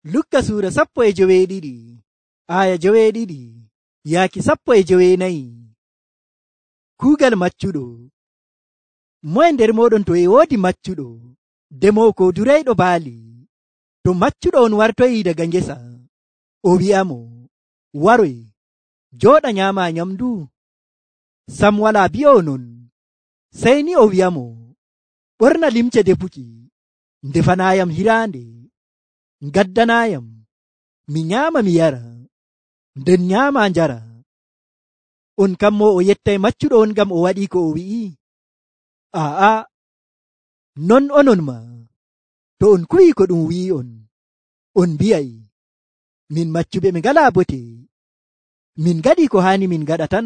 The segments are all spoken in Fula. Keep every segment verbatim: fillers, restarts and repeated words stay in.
Lukka suura sappo e joweeɗiɗi aya joweeɗiɗi yaaki sappo e joweenayi. Kuugal maccuɗo. Moye nder moɗon to e woodi maccuɗo demowo ko durayɗo baali, to maccuɗo on wartoyi daga ngesa o wi'amo waroy jooɗa nyaama nyamdu, sam wala bi'o non, sey ni o wi'amo ɓorna limce defuki, ndefanayam hiraande, ngaddanayam mi nyaama mi yara, nden nyaama njara. On kammo o yettay maccuɗo on ngam o waɗi ko o wi'i? Aa, non onon ma to on kuwi ko ɗum wi'i on, on mbi'ay min maccuɓe ɓe ngala bote, min gaɗi ko hani min gaɗa tan.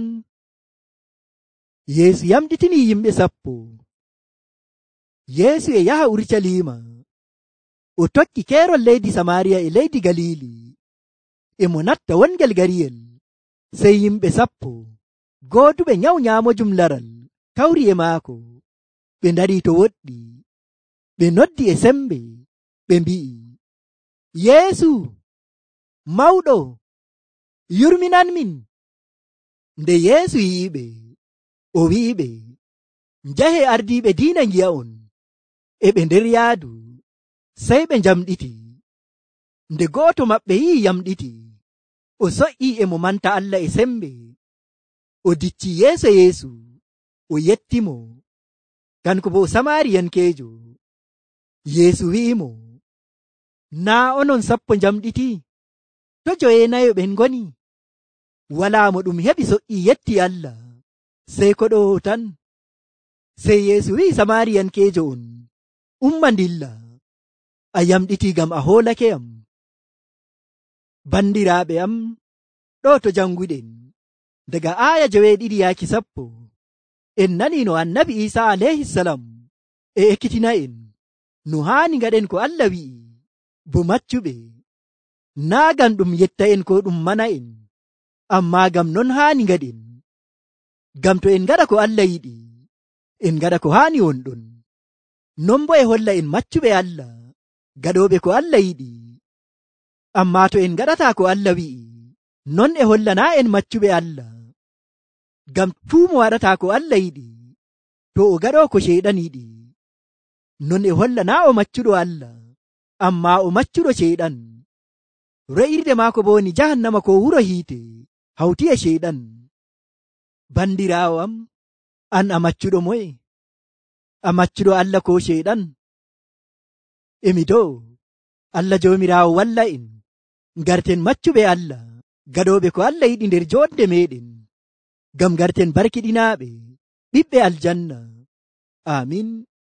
Yeesu yamɗitini yimɓe sappo. Yeesu e yaha Urucaliima, o tokki keerol leydi Samariya e leydi Galili, e mo natta wongel gariyel, sey yimɓe sappo gooduɓe nyawu nyaamojum laral kawri e maako. Ɓe ndari to woɗɗi, ɓe noddi e sembe, ɓe mbi'i, Yeesu mawɗo, yurminan min. Nde Yeesu yi'iɓe, o wi'iɓe, njahe ardiiɓe diina ngi'a on. E ɓe nder yaadu, sey ɓe njamɗiti. Nde gooto maɓɓe yi'i yamɗiti, o so'i e mo manta Allah e sembe, o dicci yeeso Yeesu, o yettimo, kanko bo Samariyankeejo. Yeesu wi'imo, naa onon sappo njamɗiti? To joweenayo ɓen ngoni? Walaa mo ɗum heɓi so'i yetti Allah, sey ko ɗo tan. Sey Yeesu wi'i Samariyankeejo on, umma ndilla, a yamɗiti gam a hoolake am. Bandiraaɓe am, ɗo to janguɗen daga aya joweeɗiɗi yaaki sappo, en nani no annabi Isa alayhi salam e ekkitina en no haani ngaɗen ko Allah wi'i, bo maccuɓe naa gam ɗum yetta en ko ɗum mana en, amma gam non haani ngaɗen. Gam to en ngaɗa ko Allah yiɗi, en ngaɗa ko haani wonɗon. Non bo e holla en maccuɓe Allah, gaɗoɓe ko Allah yiɗi. Amma to en ngaɗata ko Allah wi'i, non e hollana en maccuɓe Allah. Gam fuu mo waɗata ko Allah yiɗi, to o gaɗo ko sheyɗan yiɗi, non e hollana o maccuɗo Allah, amma o maccuɗo sheyɗan. Re'irde maako bo woni jahannama ko wuro hiite hawti e sheyɗan. Bandirawo am, an a maccuɗo moye? A maccuɗo Allah ko sheyɗan? Emi do Allah jomirawo walla en garten maccuɓe Allah, gaɗoɓe ko Allah yiɗi nder joɗde meɗen, gam garten barkiɗinaɓe ɓiɓɓe aljanna. Amin.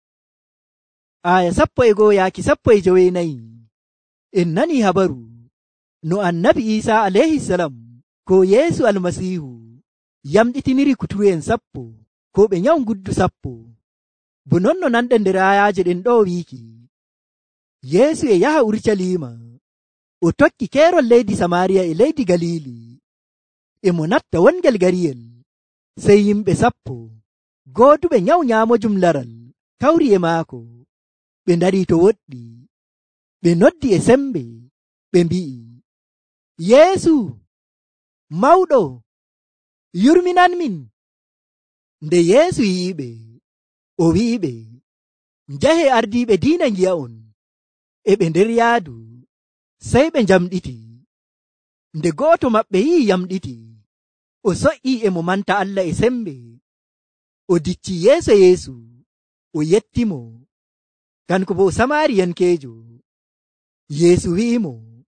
Aya sappo e goo yaaki sappo e joweenayi. En nani habaru no annabi Isa alayhi salam ko Yeesu almasihu yamɗitiniri kuturu en sappo ko ɓe nyawu guddu sappo. Bo non no nanɗen nder ayaje ɗen ɗo wiiki, Yeesu e yaha Urucaliima, o tokki keerol leydi Samariya e leydi Galili, e mo natta wongel gariyel, sey yimɓe sappo gooduɓe nyawu nyaamojum laral kawri e maako. Ɓe ndari to woɗɗi, ɓe noddi e sembe, ɓe mbi'i, Yeesu mawɗo, yurminan min. Nde Yeesu yi'iɓe, o wi'iɓe, njahe ardiiɓe diina ngi'a on. E ɓe nder yaadu, sey ɓe njamɗiti. Nde gooto maɓɓe yi'i yamɗiti, o so'i e mo manta Allah e sembe, o dicci yeeso Yeesu, o yettimo, kanko bo Samariyankeejo. Yeesu wi'imo,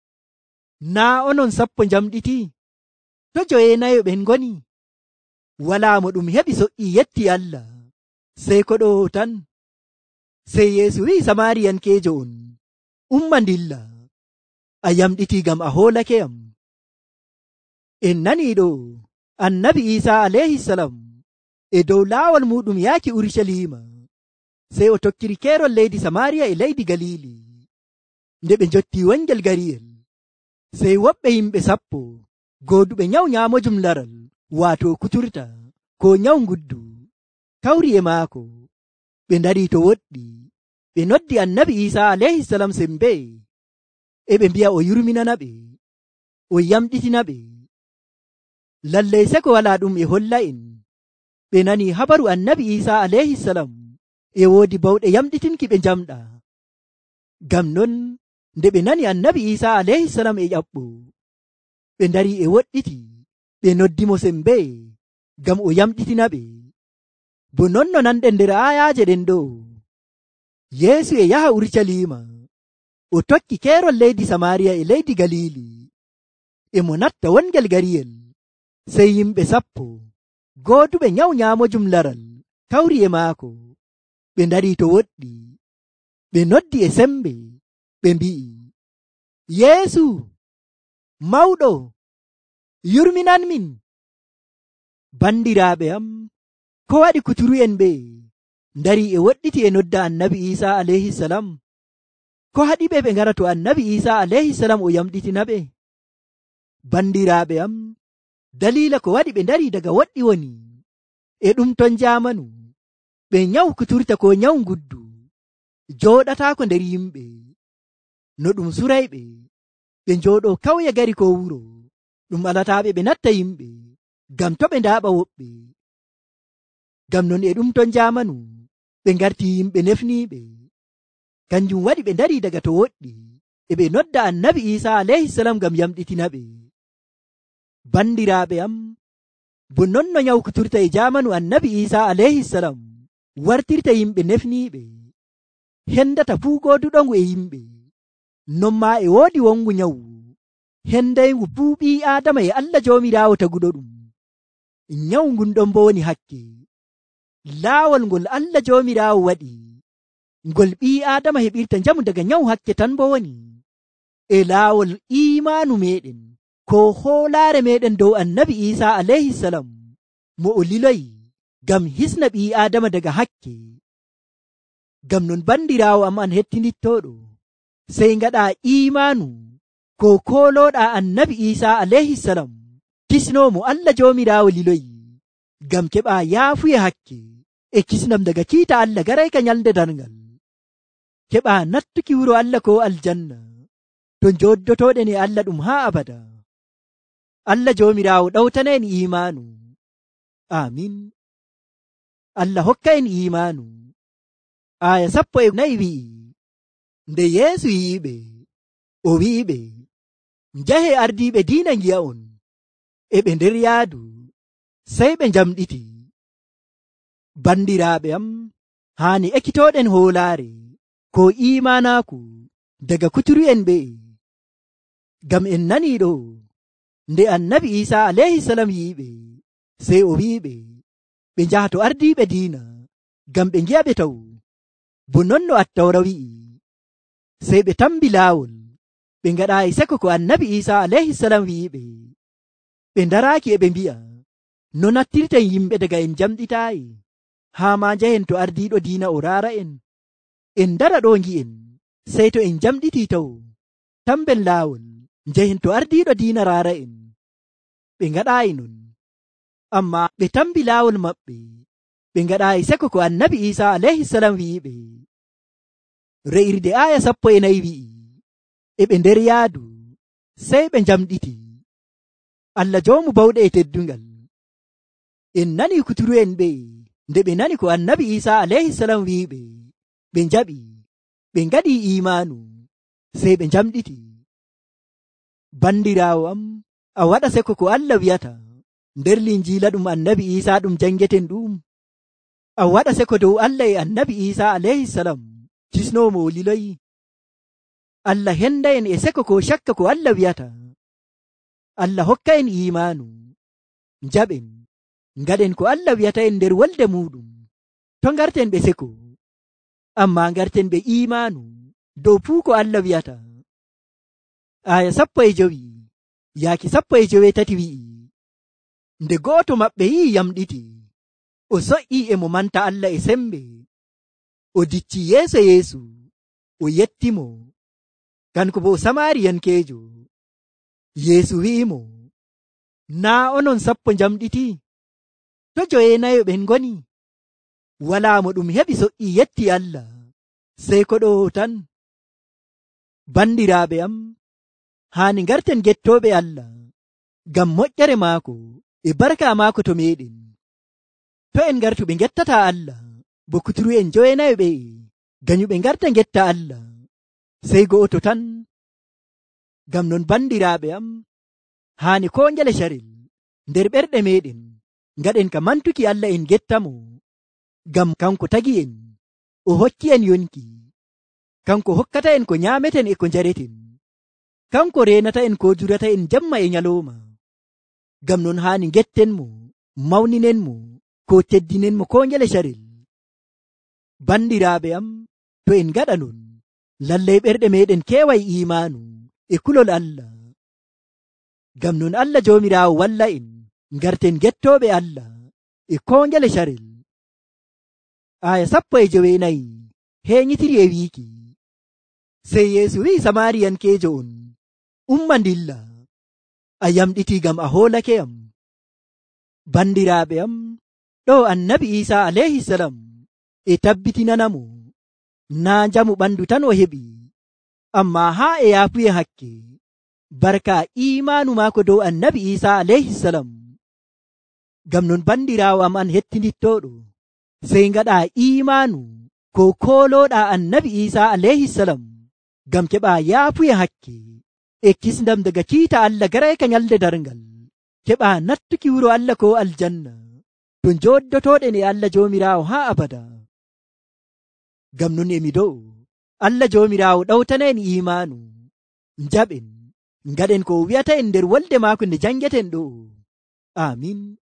naa onon sappo njamɗiti? To joweenayo ɓen ngoni? Walaa mo ɗum heɓi so'i yetti Allah, sey ko ɗo tan. Sey Yeesu wi'i Samariyankeejo on, umma ndilla, a yamɗiti gam a hoolake am. En nani ɗo annabi Isa alayhi salam e dow laawol muɗum yaaki Urucaliima, sey o tokkiri keerol leydi Samariya e leydi Galili. Nde ɓe njotti wongel gariyel, sey woɓɓe yimɓe sappo gooduɓe nyawu nyaamojum laral, waato kuturta ko nyawu nguddu, kawri e maako. Ɓe ndari to woɗɗi, ɓe noddi annabi Isa alayhi salam sembe, e ɓe mbi'a o yurminana ɓe, o yamɗitina ɓe. Lallai seko wala ɗum e holla en ɓe nani habaru annabi Isa alayhi salam e woodi bawɗe yamɗitinki ɓe jamɗa. Gam non nde ɓe nani annabi Isa alayhi salam e ƴaɓɓo, ɓe ndari e woɗɗiti ɓe noddimo sembe gam o yamɗitina ɓe. Bo non no nanɗen nder ayaje ɗen ɗo, Yeesu e yaha Urushalima, o tokki keerol leydi Samariya e leydi Galili, e mo natta wongel gariyel, sey yimɓe sappo gooduɓe nyawu nyaamojum laral kawri e maako. Ɓe ndari to woɗɗi, ɓe noddi e sembe, ɓe mbi'i, Yeesu mawɗo, yurminan min. Bandiraaɓe am, ko waɗi kuturu en ɓe ndari e woɗɗiti e nodda annabi Isa alayhi salam? Ko haɗi ɓe ɓe ngara to annabi Isa alayhi salam o yamɗitina ɓe? Bandiraaɓe am, dalila ko waɗi ɓe ndari daga woɗɗi woni e ɗum ton jamanu ɓe nyawu kuturta ko nyawu nguddu joɗatako nder yimɓe, no ɗum surayɓe ɓe njoɗo kawye gari ko wuro, ɗum alataɓe ɓe natta yimɓe gam to ɓe ndaɓa woɓɓe. Gam non e ɗum ton jamanu ɓe ngarti yimɓe nefniɓe. Kanjum waɗi ɓe ndari daga to woɗɗi e ɓe nodda annabi Isa alayhi salam gam yamɗitina ɓe. Bandiraɓe am, bo non no nyawkuturta e jamanu annabi Isa alayhi salam wartirta yimɓe nefniɓe, hendata fuu goduɗongu e yimɓe, non ma e woodi wongu nyawu hendaygu fuu ɓi adama e Allah jomirawo taguɗo ɗum. Nyawu ngun ɗon bo woni hakke, laawol ngol Allah jomirawo waɗi ngol ɓi adama heɓirta njamu daga nyawu hakke tan bo woni e laawol imanu meɗen ko hoolare meɗen dow annabi Isa alayhi salam mo o liloyi gam hisna ɓi adama daga hakke. Gam non bandirawo am an hettinittoɗo, sey ngaɗa imanu ko koloɗa annabi Isa alayhi salam kisnomo Allah jomirawo liloyi gam keɓa yaafuye hakke e kisnam daga kiita Allah garayka nyalde darngal, keɓa nattuki wuro Allah ko aljanna to joddotoɗen e Allah ɗum ha abada. Allah jomirawo ɗawtana en imanu. Amin. Allah hokka en imanu. Aya sappo e nayi wi'i, nde Yeesu yi'iɓe, o wi'iɓe, njahe ardiɓe diina ngi'a on. E ɓe nder yaadu, sey ɓe njamɗiti. Bandiraɓe am, hani ekkitoɗen hoolare ko imanaku daga kuturu en ɓe. Gam en nani ɗo, nde annabi Isa alayhi salam yi'iɓe, sey o wi'iɓe ɓe njaha to ardiɓe diina gam ɓe ngi'a ɓe taw. Bo non no attawra wi'i, sey ɓe tambi laawol ɓe ngaɗayi seko ko annabi Isa alayhi salam wi'iɓe. Ɓe ndaraki e ɓe mbi'a, no nattirten yimɓe daga en jamɗitayi, haa ma njahen to ardiɗo diina o raara en. En ndara ɗo ngi'en, sey to en jamɗiti taw tamben laawol njahen to ardiɗo diina raara en. Ɓe ngaɗayi non, amma ɓe tambi laawol maɓɓe ɓe ngaɗayi seko ko annabi Isa alayhi salam wi'iɓe. Re'irde aya sappo e nayi wi'i, e ɓe nder yaadu, sey ɓe njamɗiti. Allah joomu bawɗe e teddungal, en nani kuturu en ɓe nde ɓe nani ko annabi Isa alayhi salam wi'iɓe, ɓe njaɓi, ɓe ngaɗi imanu, sey ɓe njamɗiti. Bandirawo am, a waɗa seko ko Allah wiyata nder linjila ɗum annabi Isa ɗum jangeten ɗum. A waɗa seko dow Allah e annabi Isa alayhi salam kisnomo o liloyi. Allah henda en e seko ko shakka ko Allah wiyata. Allah hokka en imanu, njaɓen, ngaɗen ko Allah wiyata en nder wolde muɗum. To ngarten ɓe seko, amma ngarten ɓe imanu dow fuu ko Allah wiyata. Aya sappo e jowi yaaki sappo e jowe tati wi'i, nde gooto maɓɓe yi yamɗiti, o so'i e mo manta Allah e sembe, o dicci yeeso Yeesu, o yettimo, kanko bo Samariyankejo. Yeesu wi'imo, naa onon sappo njamɗiti? To jowenayo ɓen ngoni? Wala mo ɗum heɓi so'i yetti Allah, sey ko ɗo tan. Bandiraaɓe am, haani ngarten gettooɓe Allah ngam moƴƴere maako e barka maako to meɗen. To en ngartu ɓe gettata Allah, bo kuturu en jowenayo ɓe ganyu ɓe ngarta getta Allah, sey go'oto tan. Ngam non bandiraaɓe am, haani ko ngele sharel nder ɓerɗe meɗen ngaɗen ka mantuki Allah en gettamo, ngam kanko tagi en, o hokki en yonki, kanko hokkata en ko nyameten e ko njareten, kanko renata en ko durata en jamma e nyaloma. Ngam non haani getten mo, mawninen mo, ko teddinen mo ko ngele sharel. Bandiraaɓe am, to en gaɗa non, lallay ɓerɗe meɗen keway imanu e kulol Allah. Ngam non Allah jomirawo walla en ngarten gettoɓe Allah e ko ngele sharel. Aya sappo e jowenayi heñitiri e wiiki, sey Yeesu wi samariyankejo on, umma dilla, a yamɗiti gam a hoolake am. Bandiraaɓe am, ɗo annabi Isa alayhi salam e tabbitinanamo na jamu ɓandu tan o heɓi, amma ha e yaafuye hakke barka imanu maako dow annabi Isa alayhi salam. Gam non bandirawo am an hettidittoɗo, sey ngaɗa imanu ko koloɗa annabi Isa alayhi salam, gam keɓa yaafuye hakke e kisdam daga kiita Allah garayka nyalde darngal, keɓa nattuki wuro Allah ko aljanna, to joddotoɗen e Allah jomirawo ha abada. Gam non emi dow Allah jomirawo ɗawtana en imanu, jaɓen ngaɗen ko wi'ata en nder wolde maako nde jangeten ɗo. Amin.